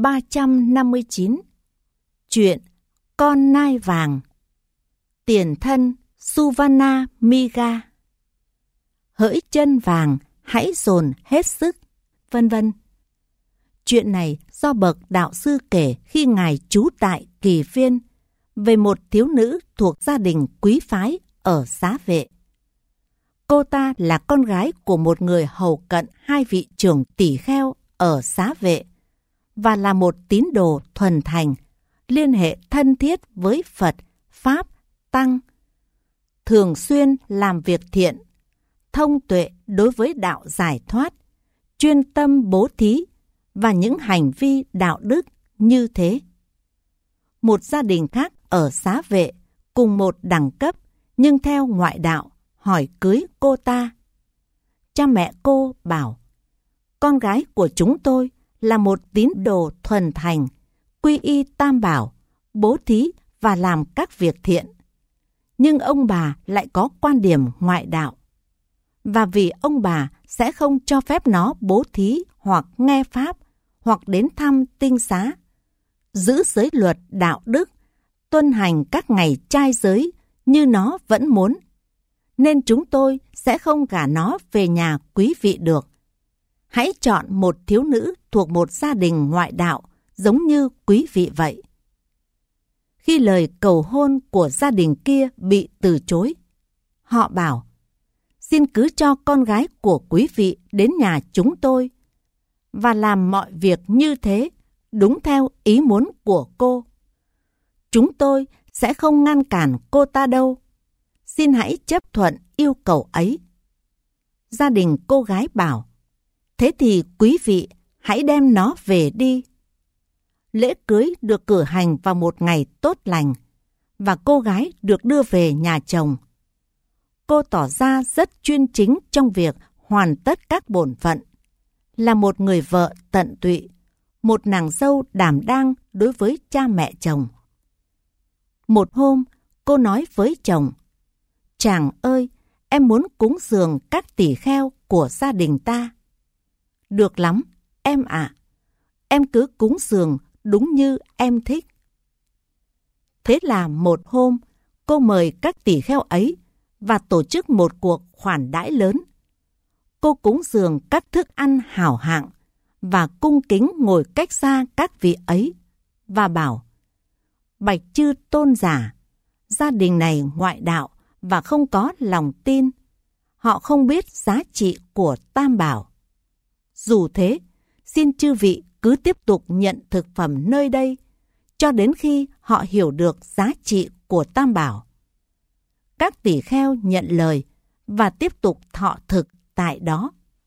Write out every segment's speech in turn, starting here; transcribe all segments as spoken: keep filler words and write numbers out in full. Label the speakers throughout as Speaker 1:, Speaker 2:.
Speaker 1: ba trăm năm mươi chín. Chuyện Con nai vàng. Tiền thân Suvarna Miga. Hỡi chân vàng, hãy dồn hết sức, vân vân. Chuyện này do bậc đạo sư kể khi ngài trú tại Kỳ Viên về một thiếu nữ thuộc gia đình quý phái ở Xá Vệ. Cô ta là con gái của một người hầu cận hai vị trưởng tỷ kheo ở Xá Vệ và là một tín đồ thuần thành, liên hệ thân thiết với Phật, Pháp, Tăng, thường xuyên làm việc thiện, thông tuệ đối với đạo giải thoát, chuyên tâm bố thí và những hành vi đạo đức như thế. Một gia đình khác ở Xá Vệ cùng một đẳng cấp nhưng theo ngoại đạo hỏi cưới cô ta. Cha mẹ cô bảo, con gái của chúng tôi là một tín đồ thuần thành, quy y tam bảo, bố thí và làm các việc thiện. Nhưng ông bà lại có quan điểm ngoại đạo. Và vì ông bà sẽ không cho phép nó bố thí hoặc nghe pháp hoặc đến thăm tinh xá, giữ giới luật đạo đức, tuân hành các ngày trai giới như nó vẫn muốn, nên chúng tôi sẽ không gả nó về nhà quý vị được. Hãy chọn một thiếu nữ thuộc một gia đình ngoại đạo giống như quý vị vậy. Khi lời cầu hôn của gia đình kia bị từ chối, họ bảo, xin cứ cho con gái của quý vị đến nhà chúng tôi và làm mọi việc như thế đúng theo ý muốn của cô. Chúng tôi sẽ không ngăn cản cô ta đâu. Xin hãy chấp thuận yêu cầu ấy. Gia đình cô gái bảo, thế thì quý vị hãy đem nó về đi. Lễ cưới được cử hành vào một ngày tốt lành và cô gái được đưa về nhà chồng. Cô tỏ ra rất chuyên chính trong việc hoàn tất các bổn phận, là một người vợ tận tụy, một nàng dâu đảm đang đối với cha mẹ chồng. Một hôm, cô nói với chồng, chàng ơi, em muốn cúng dường các tỷ kheo của gia đình ta. Được lắm, em ạ. Em cứ cúng dường đúng như em thích. Thế là một hôm, cô mời các tỷ kheo ấy và tổ chức một cuộc khoản đãi lớn. Cô cúng dường các thức ăn hảo hạng và cung kính ngồi cách xa các vị ấy và bảo, bạch chư tôn giả, gia đình này ngoại đạo và không có lòng tin. Họ không biết giá trị của tam bảo. Dù thế, xin chư vị cứ tiếp tục nhận thực phẩm nơi đây cho đến khi họ hiểu được giá trị của tam bảo. Các tỷ kheo nhận lời và tiếp tục thọ thực tại đó.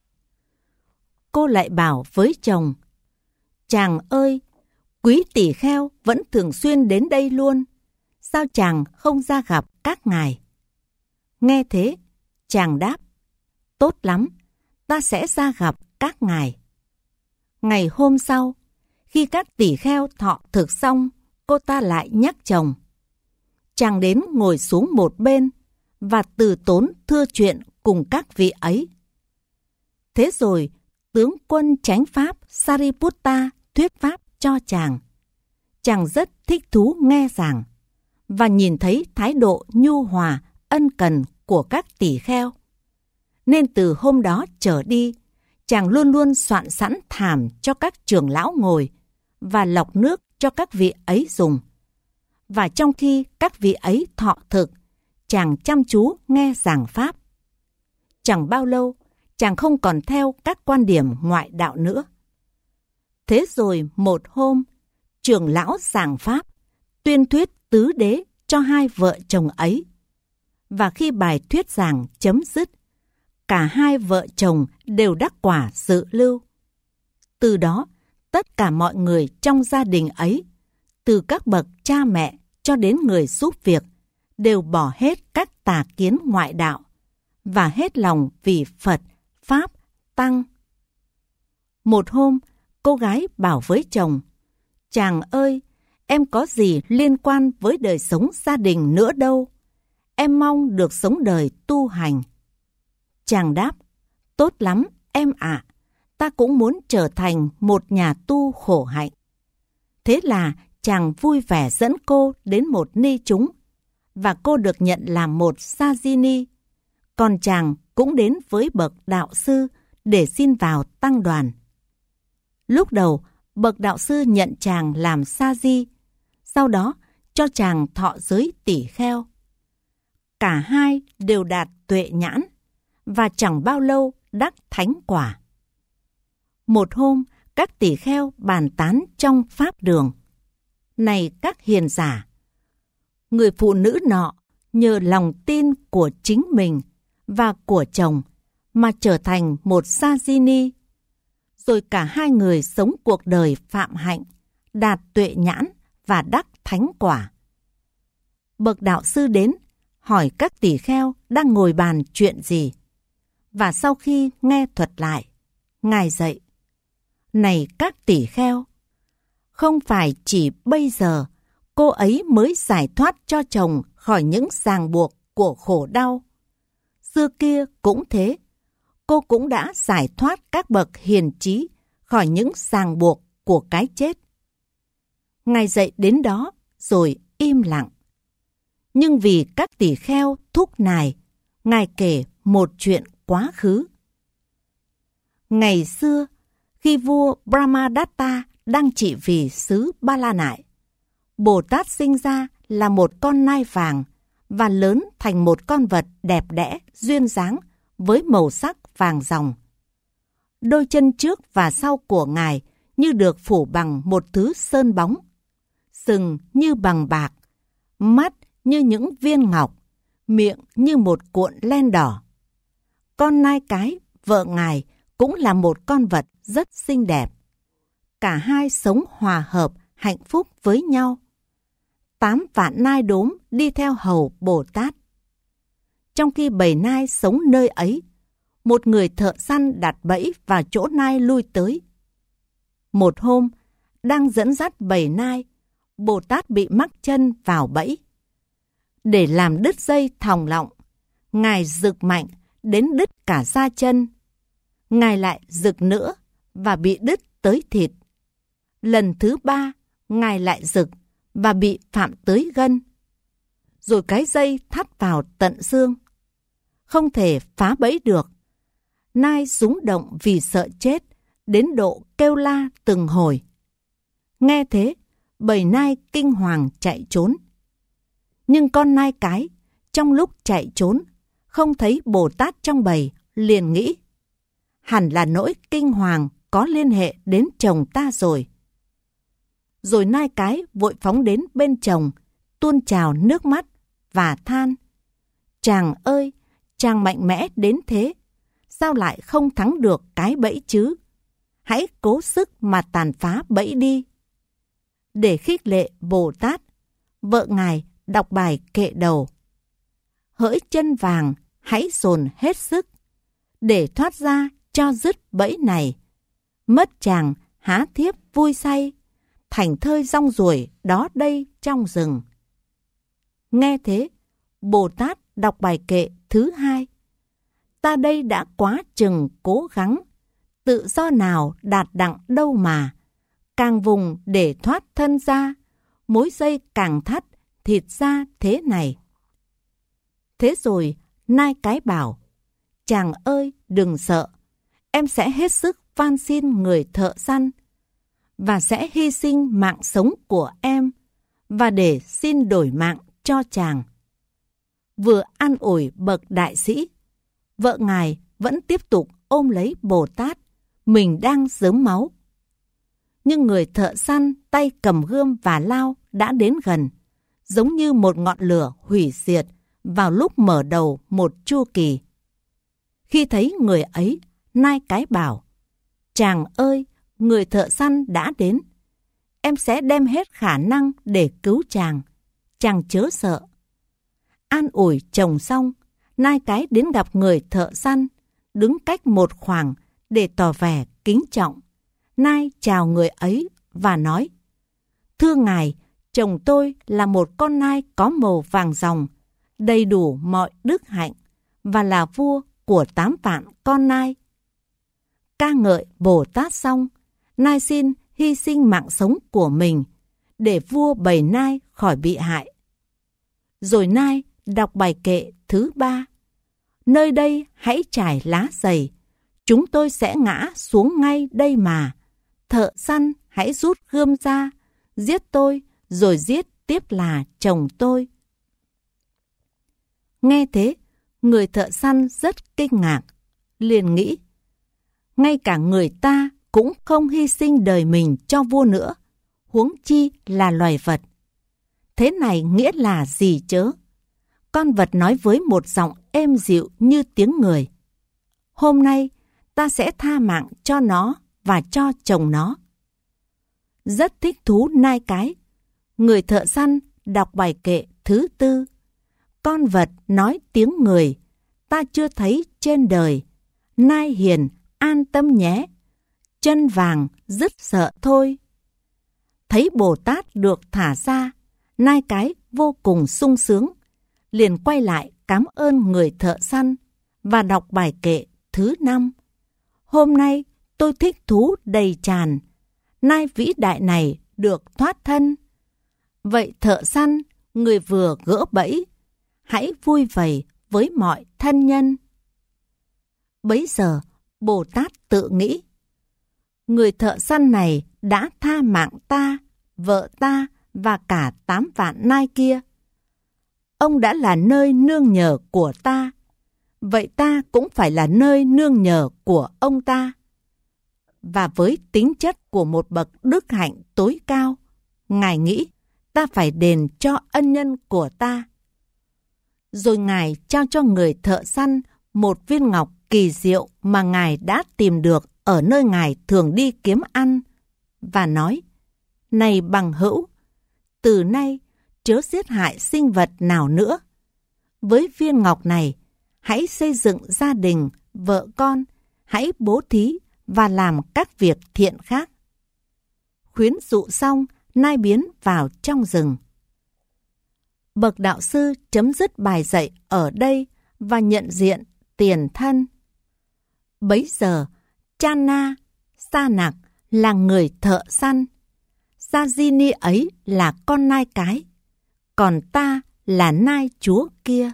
Speaker 1: Cô lại bảo với chồng, chàng ơi, quý tỷ kheo vẫn thường xuyên đến đây luôn. Sao chàng không ra gặp các ngài? Nghe thế, chàng đáp, tốt lắm, ta sẽ ra gặp các ngài. Ngày hôm sau, khi các tỷ kheo thọ thực xong, cô ta lại nhắc chồng. Chàng đến ngồi xuống một bên và từ tốn thưa chuyện cùng các vị ấy. Thế rồi, tướng quân chánh pháp Sariputta thuyết pháp cho chàng. Chàng rất thích thú nghe giảng và nhìn thấy thái độ nhu hòa, ân cần của các tỷ kheo. Nên từ hôm đó trở đi, chàng luôn luôn soạn sẵn thảm cho các trưởng lão ngồi và lọc nước cho các vị ấy dùng. Và trong khi các vị ấy thọ thực, chàng chăm chú nghe giảng pháp. Chẳng bao lâu, chàng không còn theo các quan điểm ngoại đạo nữa. Thế rồi một hôm, trưởng lão giảng pháp, tuyên thuyết tứ đế cho hai vợ chồng ấy. Và khi bài thuyết giảng chấm dứt, cả hai vợ chồng đều đắc quả dự lưu. Từ đó, tất cả mọi người trong gia đình ấy, từ các bậc cha mẹ cho đến người giúp việc, đều bỏ hết các tà kiến ngoại đạo và hết lòng vì Phật, Pháp, Tăng. Một hôm, cô gái bảo với chồng, chàng ơi, em có gì liên quan với đời sống gia đình nữa đâu. Em mong được sống đời tu hành. Chàng đáp, tốt lắm, em ạ. Ta cũng muốn trở thành một nhà tu khổ hạnh. Thế là chàng vui vẻ dẫn cô đến một ni chúng, và cô được nhận làm một sa di ni. Còn chàng cũng đến với bậc đạo sư để xin vào tăng đoàn. Lúc đầu, bậc đạo sư nhận chàng làm sa di, sau đó cho chàng thọ giới tỷ kheo. Cả hai đều đạt tuệ nhãn, và chẳng bao lâu đắc thánh quả. Một hôm, các tỷ kheo bàn tán trong pháp đường. Này các hiền giả, người phụ nữ nọ nhờ lòng tin của chính mình và của chồng mà trở thành một sa di ni. Rồi cả hai người sống cuộc đời phạm hạnh, đạt tuệ nhãn và đắc thánh quả. Bậc đạo sư đến, hỏi các tỷ kheo đang ngồi bàn chuyện gì. Và sau khi nghe thuật lại, Ngài dạy: Này các tỷ kheo, không phải chỉ bây giờ cô ấy mới giải thoát cho chồng khỏi những ràng buộc của khổ đau. Xưa kia cũng thế, cô cũng đã giải thoát các bậc hiền trí khỏi những ràng buộc của cái chết. Ngài dạy đến đó rồi im lặng. Nhưng vì các tỷ kheo thúc nài, Ngài kể một chuyện quá khứ. Ngày xưa, khi vua Brahmadatta đang trị vì xứ Ba La Nại, Bồ Tát sinh ra là một con nai vàng và lớn thành một con vật đẹp đẽ, duyên dáng với màu sắc vàng ròng. Đôi chân trước và sau của Ngài như được phủ bằng một thứ sơn bóng, sừng như bằng bạc, mắt như những viên ngọc, miệng như một cuộn len đỏ. Con nai cái, vợ Ngài, cũng là một con vật rất xinh đẹp. Cả hai sống hòa hợp, hạnh phúc với nhau. Tám vạn nai đốm đi theo hầu Bồ Tát. Trong khi bầy nai sống nơi ấy, một người thợ săn đặt bẫy vào chỗ nai lui tới. Một hôm, đang dẫn dắt bầy nai, Bồ Tát bị mắc chân vào bẫy. Để làm đứt dây thòng lọng, Ngài giựt mạnh đến đứt cả da chân. Ngài lại giựt nữa và bị đứt tới thịt. Lần thứ ba, Ngài lại giựt và bị phạm tới gân. Rồi cái dây thắt vào tận xương. Không thể phá bẫy được. Nai rúng động vì sợ chết, đến độ kêu la từng hồi. Nghe thế, bầy nai kinh hoàng chạy trốn. Nhưng con nai cái, trong lúc chạy trốn, không thấy Bồ Tát trong bầy, liền nghĩ: hẳn là nỗi kinh hoàng có liên hệ đến chồng ta rồi. Rồi nai cái vội phóng đến bên chồng, tuôn trào nước mắt và than: chàng ơi, chàng mạnh mẽ đến thế, sao lại không thắng được cái bẫy chứ? Hãy cố sức mà tàn phá bẫy đi. Để khích lệ Bồ Tát, vợ Ngài đọc bài kệ đầu: hỡi chân vàng, hãy dồn hết sức để thoát ra cho dứt bẫy này. Mất chàng há thiếp vui say, thành thơi rong ruổi đó đây trong rừng. Nghe thế, Bồ Tát đọc bài kệ thứ hai: ta đây đã quá chừng cố gắng, tự do nào đạt đặng đâu mà, càng vùng để thoát thân ra, mối dây càng thắt, thịt ra thế này. Thế rồi, nai cái bảo: chàng ơi, đừng sợ, em sẽ hết sức van xin người thợ săn, và sẽ hy sinh mạng sống của em, và để xin đổi mạng cho chàng. Vừa an ủi bậc đại sĩ, vợ Ngài vẫn tiếp tục ôm lấy Bồ Tát, mình đang rớm máu. Nhưng người thợ săn tay cầm gươm và lao đã đến gần, giống như một ngọn lửa hủy diệt vào lúc mở đầu một chu kỳ. Khi thấy người ấy, nai cái bảo: chàng ơi, người thợ săn đã đến, em sẽ đem hết khả năng để cứu chàng, chàng chớ sợ. An ủi chồng xong, nai cái đến gặp người thợ săn, đứng cách một khoảng để tỏ vẻ kính trọng. Nai chào người ấy và nói: thưa ngài, chồng tôi là một con nai có màu vàng ròng, đầy đủ mọi đức hạnh, và là vua của tám vạn con nai. Ca ngợi Bồ Tát xong, nai xin hy sinh mạng sống của mình để vua bầy nai khỏi bị hại. Rồi nai đọc bài kệ thứ ba. Nơi đây hãy trải lá dày, chúng tôi sẽ ngã xuống ngay đây mà. Thợ săn hãy rút gươm ra, giết tôi, rồi giết tiếp là chồng tôi. Nghe thế, người thợ săn rất kinh ngạc, liền nghĩ, ngay cả người ta cũng không hy sinh đời mình cho vua nữa, huống chi là loài vật. Thế này nghĩa là gì chớ? Con vật nói với một giọng êm dịu như tiếng người. Hôm nay ta sẽ tha mạng cho nó và cho chồng nó. Rất thích thú nai cái. Người thợ săn đọc bài kệ thứ tư. Con vật nói tiếng người, ta chưa thấy trên đời. Nai hiền an tâm nhé, chân vàng dứt sợ thôi. Thấy Bồ Tát được thả ra, nai cái vô cùng sung sướng, liền quay lại cảm ơn người thợ săn và đọc bài kệ thứ năm. Hôm nay tôi thích thú đầy tràn, nai vĩ đại này được thoát thân. Vậy thợ săn, người vừa gỡ bẫy, hãy vui vầy với mọi thân nhân. Bấy giờ, Bồ Tát tự nghĩ, người thợ săn này đã tha mạng ta, vợ ta và cả tám vạn nai kia. Ông đã là nơi nương nhờ của ta, vậy ta cũng phải là nơi nương nhờ của ông ta. Và với tính chất của một bậc đức hạnh tối cao, Ngài nghĩ ta phải đền cho ân nhân của ta. Rồi Ngài trao cho người thợ săn một viên ngọc kỳ diệu mà Ngài đã tìm được ở nơi Ngài thường đi kiếm ăn, và nói, này bằng hữu, từ nay chớ giết hại sinh vật nào nữa. Với viên ngọc này, hãy xây dựng gia đình, vợ con, hãy bố thí và làm các việc thiện khác. Khuyến dụ xong, nai biến vào trong rừng. Bậc đạo sư chấm dứt bài dạy ở đây và nhận diện tiền thân. Bấy giờ, Channa, Sa Nặc là người thợ săn. Sajini ấy là con nai cái, còn ta là nai chúa kia.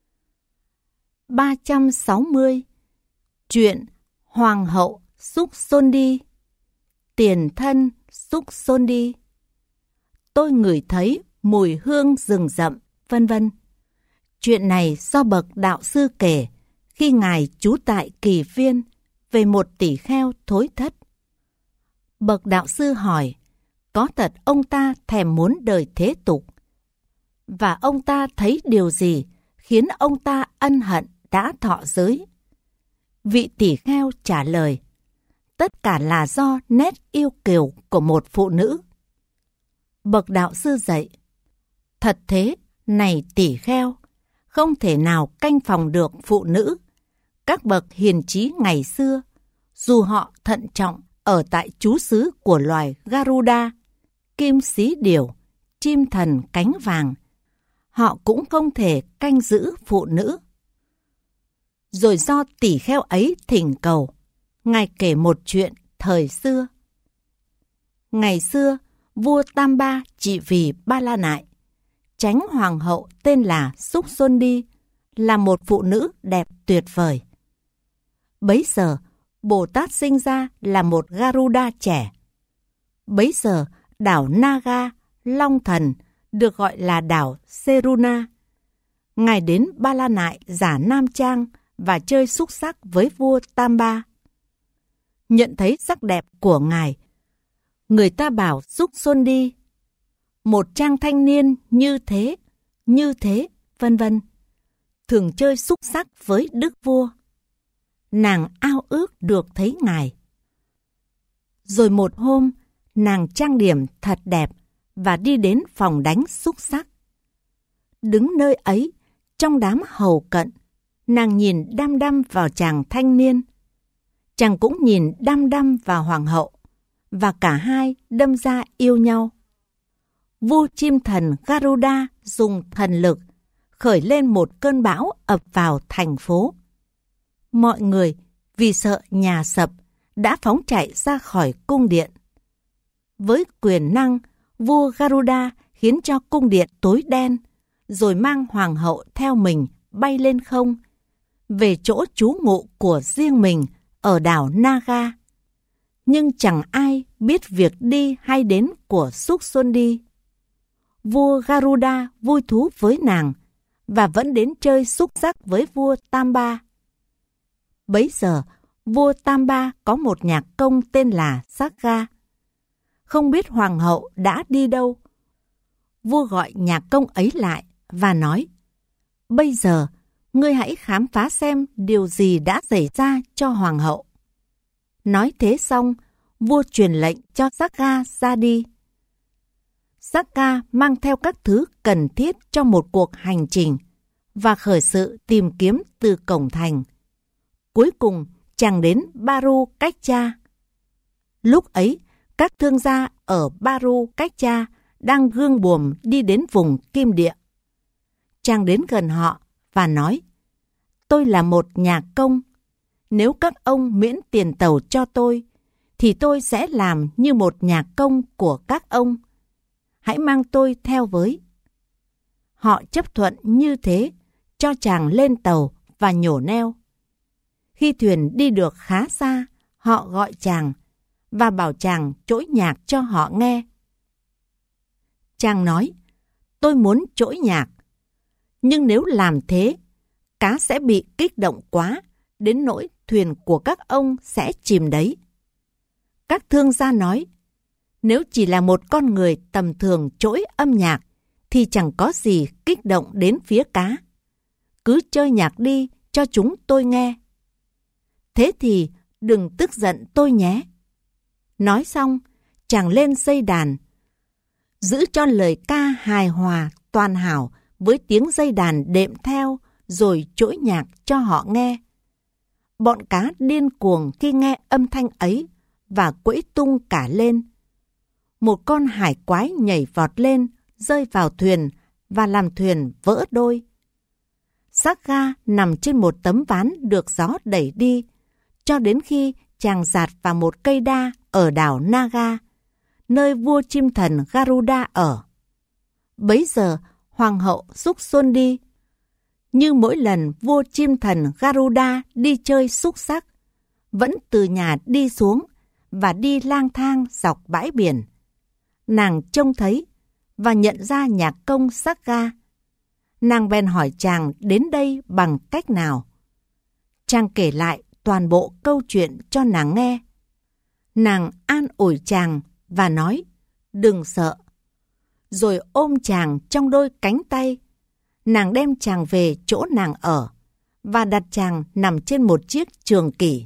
Speaker 1: ba trăm sáu mươi. Chuyện Hoàng hậu Suk Sondi. Tiền thân Suk Sondi. Tôi ngửi thấy mùi hương rừng rậm, vân vân. Chuyện này do bậc đạo sư kể khi Ngài trú tại Kỳ Viên về một tỷ kheo thối thất. Bậc đạo sư hỏi, có thật ông ta thèm muốn đời thế tục? Và ông ta thấy điều gì khiến ông ta ân hận đã thọ giới? Vị tỷ kheo trả lời, tất cả là do nét yêu kiều của một phụ nữ. Bậc đạo sư dạy, thật thế, này tỷ kheo, không thể nào canh phòng được phụ nữ. Các bậc hiền trí ngày xưa, dù họ thận trọng ở tại trú xứ của loài Garuda, kim xí điểu, chim thần cánh vàng, họ cũng không thể canh giữ phụ nữ. Rồi do tỷ kheo ấy thỉnh cầu, Ngài kể một chuyện thời xưa. Ngày xưa, vua Tam Ba trị vì Ba La Nại, chánh hoàng hậu tên là Suk Sondi, là một phụ nữ đẹp tuyệt vời. Bấy giờ, Bồ Tát sinh ra là một Garuda trẻ. Bấy giờ, đảo Naga, Long Thần, được gọi là đảo Seruna. Ngài đến Ba La Nại giả nam trang và chơi xúc sắc với vua Tam Ba. Nhận thấy sắc đẹp của Ngài, người ta bảo Suk Sondi, một trang thanh niên như thế, như thế, vân vân, thường chơi xúc sắc với đức vua. Nàng ao ước được thấy Ngài. Rồi một hôm, nàng trang điểm thật đẹp và đi đến phòng đánh xúc sắc. Đứng nơi ấy, trong đám hầu cận, nàng nhìn đăm đăm vào chàng thanh niên. Chàng cũng nhìn đăm đăm vào hoàng hậu, và cả hai đâm ra yêu nhau. Vua chim thần Garuda dùng thần lực khởi lên một cơn bão ập vào thành phố. Mọi người vì sợ nhà sập đã phóng chạy ra khỏi cung điện. Với quyền năng, vua Garuda khiến cho cung điện tối đen, rồi mang hoàng hậu theo mình bay lên không, về chỗ trú ngụ của riêng mình ở đảo Naga. Nhưng chẳng ai biết việc đi hay đến của Suksundi. Vua Garuda vui thú với nàng và vẫn đến chơi xúc xắc với vua Tamba. Bấy giờ, vua Tamba có một nhạc công tên là Sakga. Không biết hoàng hậu đã đi đâu. Vua gọi nhạc công ấy lại và nói: bây giờ, ngươi hãy khám phá xem điều gì đã xảy ra cho hoàng hậu. Nói thế xong, vua truyền lệnh cho Sakga ra đi. Sakga mang theo các thứ cần thiết cho một cuộc hành trình và khởi sự tìm kiếm từ cổng thành. Cuối cùng, chàng đến Baru Cách-cha. Lúc ấy, các thương gia ở Baru Cách-cha đang gương buồm đi đến vùng Kim Địa. Chàng đến gần họ và nói: tôi là một nhà công. Nếu các ông miễn tiền tàu cho tôi, thì tôi sẽ làm như một nhà công của các ông. Hãy mang tôi theo với. Họ chấp thuận như thế, cho chàng lên tàu và nhổ neo. Khi thuyền đi được khá xa, họ gọi chàng và bảo chàng trỗi nhạc cho họ nghe. Chàng nói: tôi muốn trỗi nhạc, nhưng nếu làm thế, cá sẽ bị kích động quá, đến nỗi thuyền của các ông sẽ chìm đấy. Các thương gia nói: nếu chỉ là một con người tầm thường trỗi âm nhạc, thì chẳng có gì kích động đến phía cá. Cứ chơi nhạc đi cho chúng tôi nghe. Thế thì đừng tức giận tôi nhé. Nói xong, chàng lên dây đàn, giữ cho lời ca hài hòa toàn hảo với tiếng dây đàn đệm theo, rồi trỗi nhạc cho họ nghe. Bọn cá điên cuồng khi nghe âm thanh ấy và quẫy tung cả lên. Một con hải quái nhảy vọt lên, rơi vào thuyền và làm thuyền vỡ đôi. Sakga nằm trên một tấm ván được gió đẩy đi, cho đến khi chàng dạt vào một cây đa ở đảo Naga, nơi vua chim thần Garuda ở. Bấy giờ, hoàng hậu Suksundi, như mỗi lần vua chim thần Garuda đi chơi xúc xắc, vẫn từ nhà đi xuống và đi lang thang dọc bãi biển. Nàng trông thấy và nhận ra nhạc công Sakga. Nàng bèn hỏi chàng đến đây bằng cách nào. Chàng kể lại toàn bộ câu chuyện cho nàng nghe. Nàng an ủi chàng và nói: đừng sợ. Rồi ôm chàng trong đôi cánh tay. Nàng đem chàng về chỗ nàng ở và đặt chàng nằm trên một chiếc trường kỷ.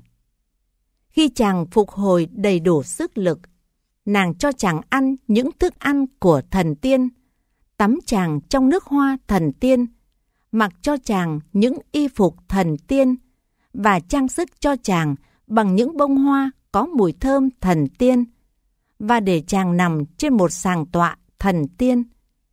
Speaker 1: Khi chàng phục hồi đầy đủ sức lực, nàng cho chàng ăn những thức ăn của thần tiên, tắm chàng trong nước hoa thần tiên, mặc cho chàng những y phục thần tiên và trang sức cho chàng bằng những bông hoa có mùi thơm thần tiên, và để chàng nằm trên một sàng tọa thần tiên.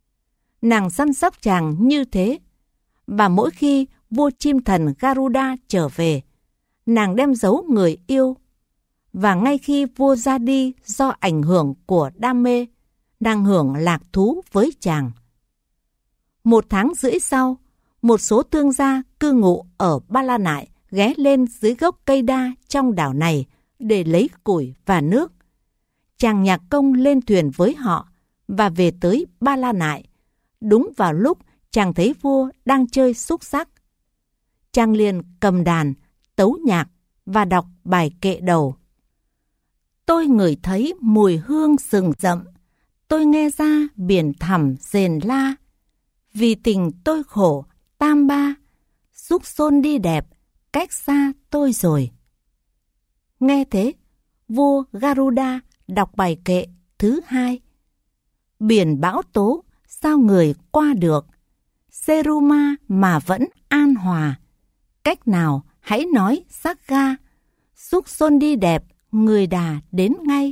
Speaker 1: Nàng săn sóc chàng như thế, và mỗi khi vua chim thần Garuda trở về, nàng đem giấu người yêu. Và ngay khi vua ra đi do ảnh hưởng của đam mê, đang hưởng lạc thú với chàng. Một tháng rưỡi sau, một số thương gia cư ngụ ở Ba La Nại ghé lên dưới gốc cây đa trong đảo này để lấy củi và nước. Chàng nhạc công lên thuyền với họ và về tới Ba La Nại, đúng vào lúc chàng thấy vua đang chơi xúc xắc. Chàng liền cầm đàn, tấu nhạc và đọc bài kệ đầu. Tôi ngửi thấy mùi hương rừng rậm, tôi nghe ra biển thẳm rền la. Vì tình tôi khổ, tam ba, xúc xôn đi đẹp, cách xa tôi rồi. Nghe thế, vua Garuda đọc bài kệ thứ hai. Biển bão tố, sao người qua được? Seruma mà vẫn an hòa. Cách nào hãy nói Sakga, xúc xôn đi đẹp, người đà đến ngay.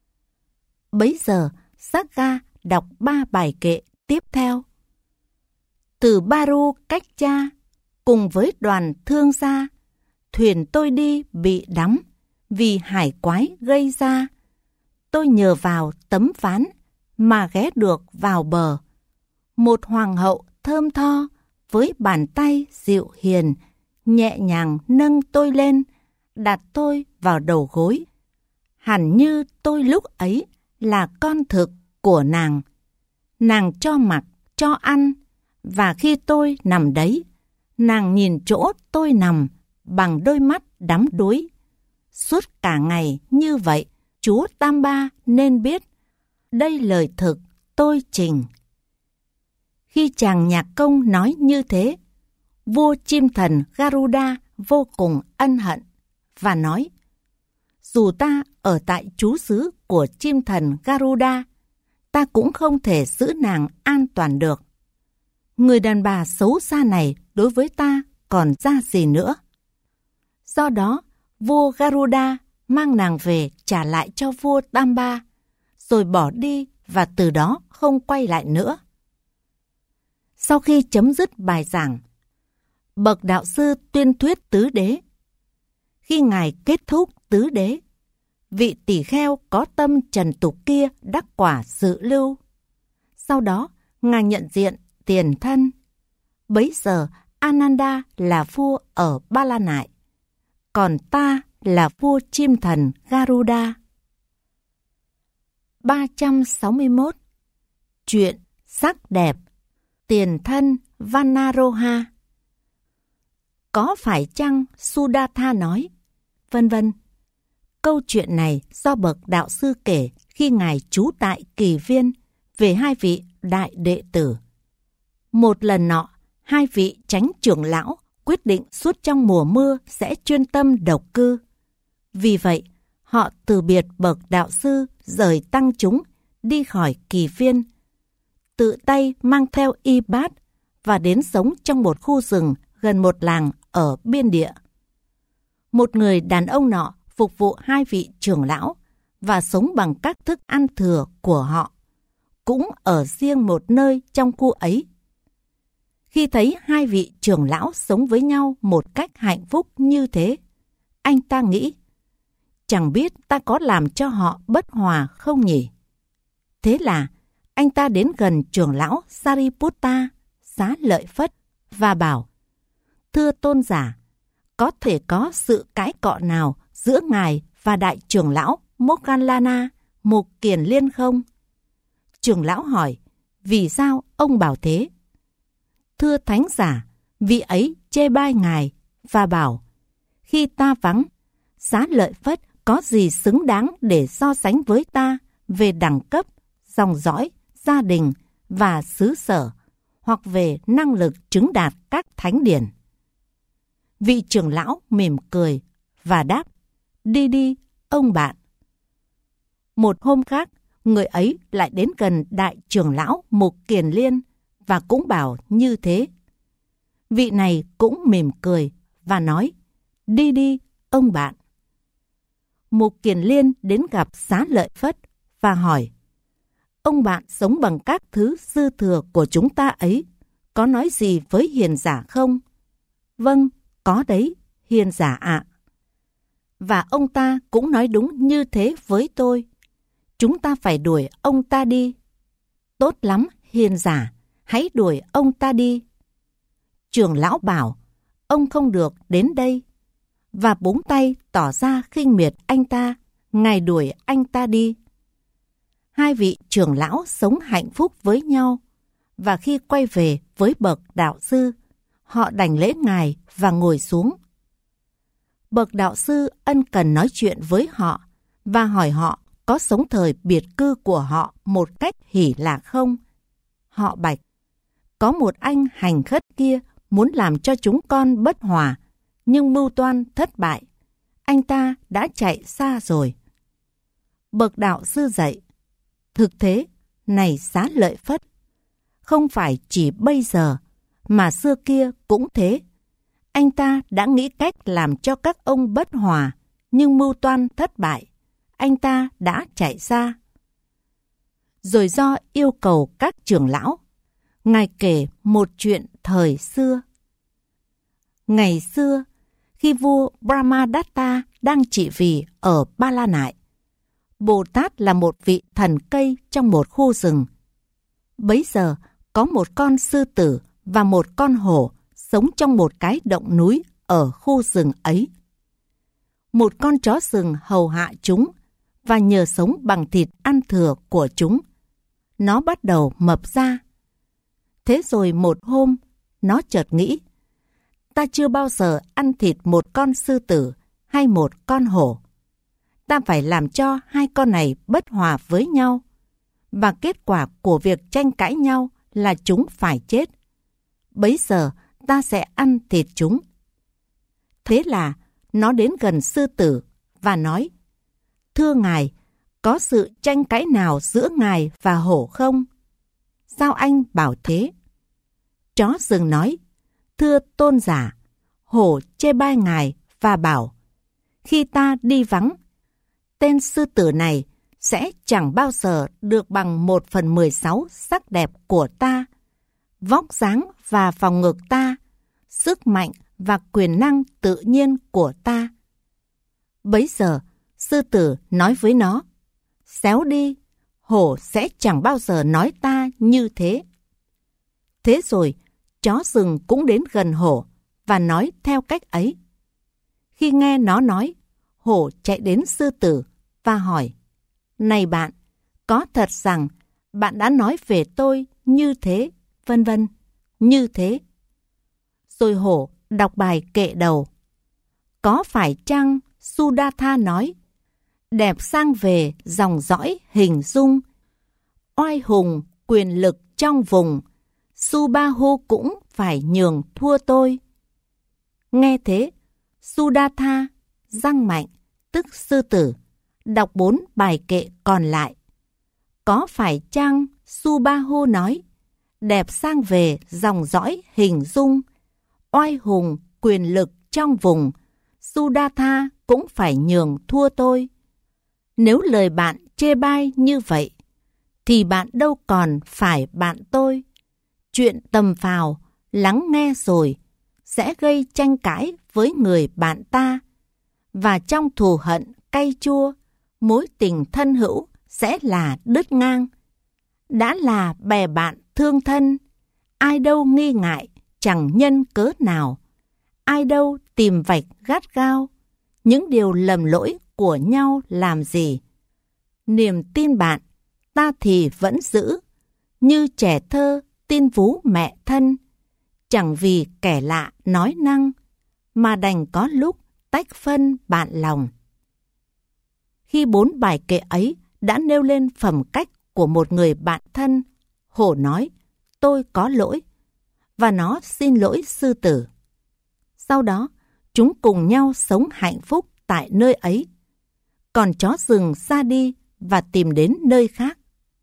Speaker 1: Bấy giờ, Sakga đọc ba bài kệ tiếp theo. Từ Baru Cách-cha, cùng với đoàn thương gia, thuyền tôi đi bị đắm vì hải quái gây ra. Tôi nhờ vào tấm ván mà ghé được vào bờ. Một hoàng hậu thơm tho với bàn tay dịu hiền, nhẹ nhàng nâng tôi lên, đặt tôi vào đầu gối. Hẳn như tôi lúc ấy là con thực của nàng. Nàng cho mặc, cho ăn, và khi tôi nằm đấy, nàng nhìn chỗ tôi nằm bằng đôi mắt đắm đuối. Suốt cả ngày như vậy, chúa Tam Ba nên biết, đây lời thực tôi trình. Khi chàng nhạc công nói như thế, vua chim thần Garuda vô cùng ân hận và nói: dù ta ở tại trú xứ của chim thần Garuda, ta cũng không thể giữ nàng an toàn được. Người đàn bà xấu xa này đối với ta còn ra gì nữa. Do đó, vua Garuda mang nàng về trả lại cho vua Tam Ba, rồi bỏ đi và từ đó không quay lại nữa. Sau khi chấm dứt bài giảng, bậc đạo sư tuyên thuyết tứ đế. Khi ngài kết thúc tứ đế, vị tỷ kheo có tâm trần tục kia đắc quả dự lưu. Sau đó, ngài nhận diện tiền thân. Bấy giờ, Ananda là vua ở Ba La Nại, còn ta là vua chim thần Garuda. ba trăm sáu mươi mốt. Chuyện sắc đẹp, tiền thân Vanaroha. Có phải chăng Sudatha nói, vân vân. Câu chuyện này do bậc đạo sư kể khi ngài trú tại Kỳ Viên về hai vị đại đệ tử. Một lần nọ, hai vị chánh trưởng lão quyết định suốt trong mùa mưa sẽ chuyên tâm độc cư. Vì vậy, họ từ biệt bậc đạo sư rời tăng chúng đi khỏi Kỳ Viên, tự tay mang theo y bát và đến sống trong một khu rừng gần một làng ở biên địa. Một người đàn ông nọ phục vụ hai vị trưởng lão và sống bằng các thức ăn thừa của họ, cũng ở riêng một nơi trong khu ấy. Khi thấy hai vị trưởng lão sống với nhau một cách hạnh phúc như thế, anh ta nghĩ, chẳng biết ta có làm cho họ bất hòa không nhỉ? Thế là anh ta đến gần trưởng lão Sariputta, Xá Lợi Phất, và bảo: thưa tôn giả, có thể có sự cãi cọ nào giữa ngài và đại trưởng lão Moggallana, Mục Kiền Liên không? Trưởng lão hỏi: vì sao ông bảo thế? Thưa thánh giả, vị ấy chê bai ngài và bảo: khi ta vắng, Xá Lợi Phất có gì xứng đáng để so sánh với ta về đẳng cấp, dòng dõi, gia đình và xứ sở, hoặc về năng lực chứng đạt các thánh điển? Vị trưởng lão mỉm cười và đáp: đi đi, ông bạn. Một hôm khác, người ấy lại đến gần đại trưởng lão Mục Kiền Liên và cũng bảo như thế. Vị này cũng mỉm cười và nói: đi đi, ông bạn. Mục Kiền Liên đến gặp Xá Lợi Phất và hỏi: ông bạn sống bằng các thứ dư thừa của chúng ta ấy, có nói gì với hiền giả không? Vâng, có đấy, hiền giả ạ. Và ông ta cũng nói đúng như thế với tôi. Chúng ta phải đuổi ông ta đi. Tốt lắm, hiền giả, hãy đuổi ông ta đi. Trưởng lão bảo: ông không được đến đây. Và búng tay tỏ ra khinh miệt anh ta, ngài đuổi anh ta đi. Hai vị trưởng lão sống hạnh phúc với nhau, và khi quay về với bậc đạo sư, họ đảnh lễ ngài và ngồi xuống. Bậc đạo sư ân cần nói chuyện với họ và hỏi họ có sống thời biệt cư của họ một cách hỉ lạc không. Họ bạch: có một anh hành khất kia muốn làm cho chúng con bất hòa, nhưng mưu toan thất bại. Anh ta đã chạy xa rồi. Bậc đạo sư dạy: thực thế, này Xá Lợi Phất, không phải chỉ bây giờ, mà xưa kia cũng thế. Anh ta đã nghĩ cách làm cho các ông bất hòa, nhưng mưu toan thất bại. Anh ta đã chạy xa. Rồi do yêu cầu các trưởng lão, ngài kể một chuyện thời xưa. Ngày xưa, khi vua Brahmadatta đang trị vì ở Ba La Nại, Bồ Tát là một vị thần cây trong một khu rừng. Bấy giờ, có một con sư tử và một con hổ sống trong một cái động núi ở khu rừng ấy. Một con chó rừng hầu hạ chúng, và nhờ sống bằng thịt ăn thừa của chúng, nó bắt đầu mập ra. Thế rồi một hôm, nó chợt nghĩ, ta chưa bao giờ ăn thịt một con sư tử hay một con hổ. Ta phải làm cho hai con này bất hòa với nhau, và kết quả của việc tranh cãi nhau là chúng phải chết. Bấy giờ ta sẽ ăn thịt chúng. Thế là nó đến gần sư tử và nói, thưa ngài, có sự tranh cãi nào giữa ngài và hổ không? Sao anh bảo thế? Chó rừng nói, thưa tôn giả, hổ chê bai ngài và bảo, khi ta đi vắng, tên sư tử này sẽ chẳng bao giờ được bằng một phần mười sáu sắc đẹp của ta, vóc dáng và vòng ngực ta, sức mạnh và quyền năng tự nhiên của ta. Bấy giờ, sư tử nói với nó, xéo đi, hổ sẽ chẳng bao giờ nói ta như thế. Thế rồi, chó rừng cũng đến gần hổ và nói theo cách ấy. Khi nghe nó nói, hổ chạy đến sư tử và hỏi, này bạn, có thật rằng bạn đã nói về tôi như thế, vân vân, như thế. Rồi hổ đọc bài kệ đầu. Có phải chăng Sudatha nói, đẹp sang về dòng dõi hình dung, oai hùng quyền lực trong vùng, Subahu cũng phải nhường thua tôi. Nghe thế, Sudatha, răng mạnh, tức sư tử, đọc bốn bài kệ còn lại. Có phải chăng Subahu nói, đẹp sang về dòng dõi hình dung, oai hùng quyền lực trong vùng, Sudatha cũng phải nhường thua tôi. Nếu lời bạn chê bai như vậy, thì bạn đâu còn phải bạn tôi. Chuyện tầm phào, lắng nghe rồi, sẽ gây tranh cãi với người bạn ta. Và trong thù hận cay chua, mối tình thân hữu sẽ là đứt ngang. Đã là bè bạn thương thân, ai đâu nghi ngại, chẳng nhân cớ nào. Ai đâu tìm vạch gắt gao, những điều lầm lỗi của nhau làm gì. Niềm tin bạn, ta thì vẫn giữ, như trẻ thơ tin vú mẹ thân. Chẳng vì kẻ lạ nói năng, mà đành có lúc tách phân bạn lòng. Khi bốn bài kệ ấy đã nêu lên phẩm cách của một người bạn thân, hổ nói, tôi có lỗi, và nó xin lỗi sư tử. Sau đó, chúng cùng nhau sống hạnh phúc tại nơi ấy. Còn chó rừng ra đi và tìm đến nơi khác.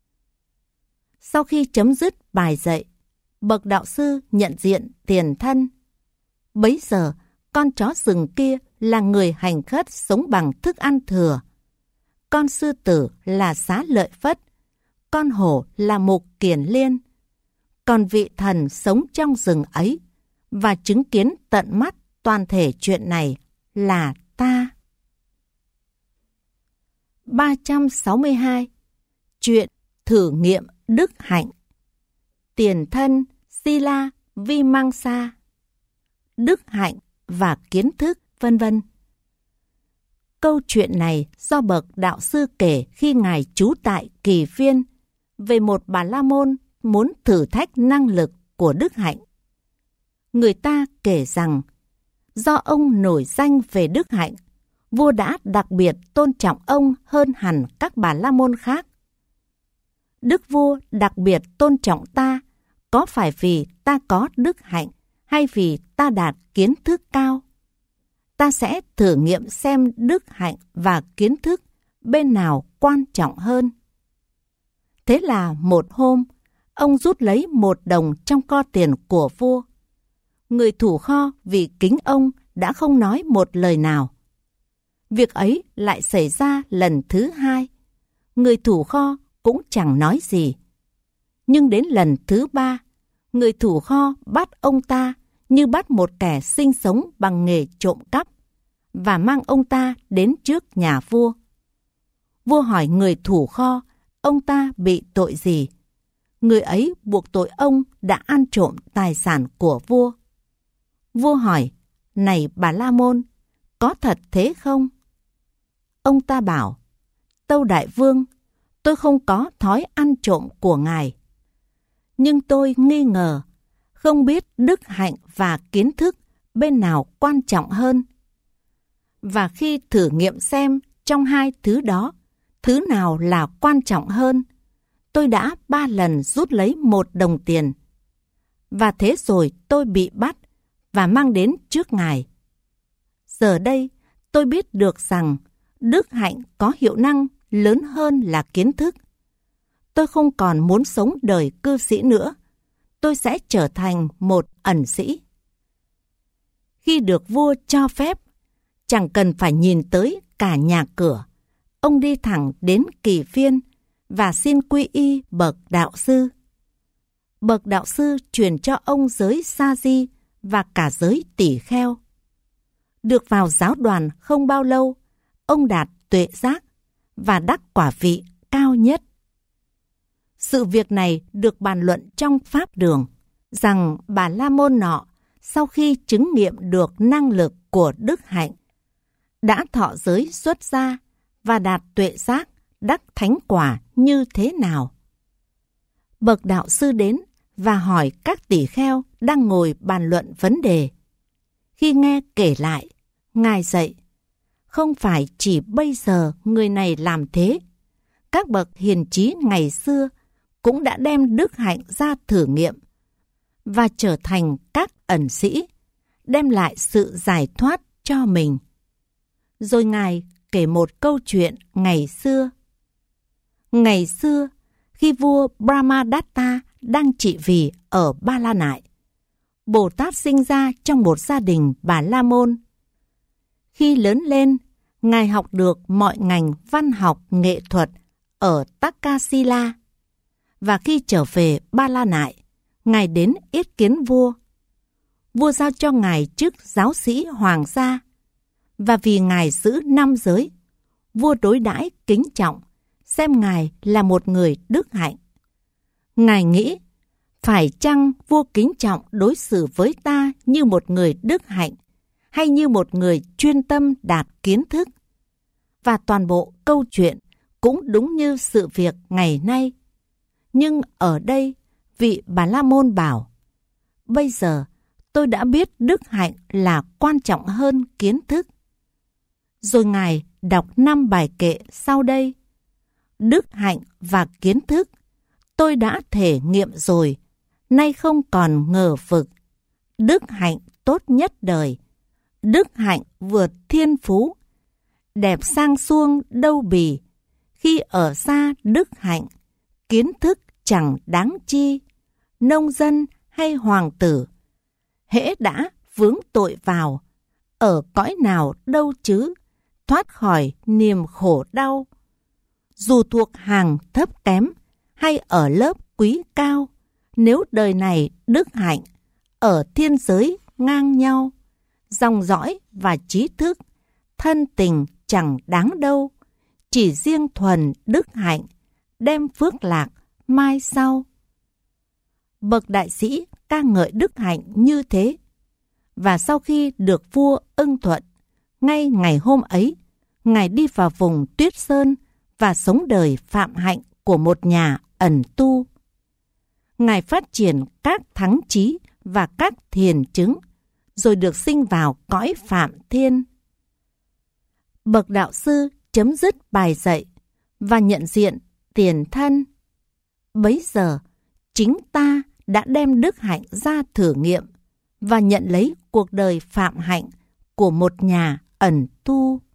Speaker 1: Sau khi chấm dứt bài dạy, bậc đạo sư nhận diện tiền thân. Bấy giờ, con chó rừng kia là người hành khất sống bằng thức ăn thừa. Con sư tử là Xá Lợi Phất. Con hổ là Mục Kiền Liên. Còn vị thần sống trong rừng ấy và chứng kiến tận mắt toàn thể chuyện này là ta. ba trăm sáu mươi hai. Chuyện thử nghiệm đức hạnh. Tiền thân Sila Vimangsa. Đức hạnh và kiến thức, vân vân. Câu chuyện này do bậc đạo sư kể khi ngài trú tại Kỳ Viên về một Bà La Môn muốn thử thách năng lực của đức hạnh. Người ta kể rằng do ông nổi danh về đức hạnh, vua đã đặc biệt tôn trọng ông hơn hẳn các Bà La Môn khác. Đức vua đặc biệt tôn trọng ta, có phải vì ta có đức hạnh hay vì ta đạt kiến thức cao? Ta sẽ thử nghiệm xem đức hạnh và kiến thức bên nào quan trọng hơn. Thế là một hôm, ông rút lấy một đồng trong kho tiền của vua. Người thủ kho vì kính ông đã không nói một lời nào. Việc ấy lại xảy ra lần thứ hai. Người thủ kho cũng chẳng nói gì. Nhưng đến lần thứ ba, người thủ kho bắt ông ta như bắt một kẻ sinh sống bằng nghề trộm cắp và mang ông ta đến trước nhà vua. Vua hỏi người thủ kho, ông ta bị tội gì? Người ấy buộc tội ông đã ăn trộm tài sản của vua. Vua hỏi, này Bà La Môn, có thật thế không? Ông ta bảo, tâu đại vương, tôi không có thói ăn trộm của ngài. Nhưng tôi nghi ngờ, không biết đức hạnh và kiến thức bên nào quan trọng hơn. Và khi thử nghiệm xem trong hai thứ đó, thứ nào là quan trọng hơn, tôi đã ba lần rút lấy một đồng tiền. Và thế rồi tôi bị bắt và mang đến trước ngài. Giờ đây tôi biết được rằng đức hạnh có hiệu năng lớn hơn là kiến thức. Tôi không còn muốn sống đời cư sĩ nữa. Tôi sẽ trở thành một ẩn sĩ. Khi được vua cho phép, chẳng cần phải nhìn tới cả nhà cửa, ông đi thẳng đến Kỳ Phiên và xin quy y bậc đạo sư. Bậc đạo sư truyền cho ông giới Sa Di và cả giới Tỷ Kheo. Được vào giáo đoàn không bao lâu, ông đạt tuệ giác và đắc quả vị cao nhất. Sự việc này được bàn luận trong Pháp Đường, rằng Bà La Môn nọ, sau khi chứng nghiệm được năng lực của đức hạnh, đã thọ giới xuất gia và đạt tuệ giác, đắc thánh quả như thế nào. Bậc đạo sư đến và hỏi các tỷ kheo đang ngồi bàn luận vấn đề. Khi nghe kể lại, ngài dạy, không phải chỉ bây giờ người này làm thế. Các bậc hiền trí ngày xưa cũng đã đem đức hạnh ra thử nghiệm và trở thành các ẩn sĩ, đem lại sự giải thoát cho mình. Rồi ngài kể một câu chuyện ngày xưa. Ngày xưa, khi vua Brahmadatta đang trị vì ở Ba La Nại, Bồ Tát sinh ra trong một gia đình Bà La Môn. Khi lớn lên, ngài học được mọi ngành văn học nghệ thuật ở Takasila. Và khi trở về Ba La Nại, ngài đến yết kiến vua. Vua giao cho ngài chức giáo sĩ hoàng gia. Và vì ngài giữ năm giới, vua đối đãi kính trọng, xem ngài là một người đức hạnh. Ngài nghĩ, phải chăng vua kính trọng đối xử với ta như một người đức hạnh, hay như một người chuyên tâm đạt kiến thức? Và toàn bộ câu chuyện cũng đúng như sự việc ngày nay. Nhưng ở đây, vị Bà La Môn bảo, bây giờ tôi đã biết đức hạnh là quan trọng hơn kiến thức. Rồi ngài đọc năm bài kệ sau đây. Đức hạnh và kiến thức tôi đã thể nghiệm rồi, nay không còn ngờ vực. Đức hạnh tốt nhất đời, đức hạnh vượt thiên phú, đẹp sang suông đâu bì. Khi ở xa đức hạnh, kiến thức chẳng đáng chi. Nông dân hay hoàng tử, hễ đã vướng tội vào, ở cõi nào đâu chứ, thoát khỏi niềm khổ đau. Dù thuộc hàng thấp kém hay ở lớp quý cao, nếu đời này đức hạnh, ở thiên giới ngang nhau, dòng dõi và trí thức, thân tình chẳng đáng đâu. Chỉ riêng thuần đức hạnh, đem phước lạc mai sau. Bậc đại sĩ ca ngợi đức hạnh như thế. Và sau khi được vua ưng thuận, ngay ngày hôm ấy, ngài đi vào vùng Tuyết Sơn và sống đời phạm hạnh của một nhà ẩn tu. Ngài phát triển các thắng trí và các thiền chứng, rồi được sinh vào cõi Phạm Thiên. Bậc đạo sư chấm dứt bài dạy và nhận diện tiền thân. Bấy giờ, chính ta đã đem đức hạnh ra thử nghiệm và nhận lấy cuộc đời phạm hạnh của một nhà ẩn tu.